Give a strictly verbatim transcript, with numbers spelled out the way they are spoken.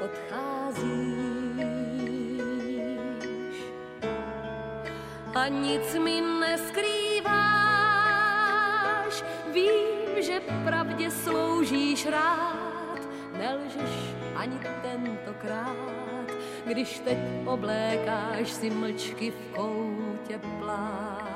odcházíš. A nic mi neskrýváš, vím, že pravdě sloužíš rád, nelžeš ani tentokrát, když teď oblékáš si mlčky v koutě plát.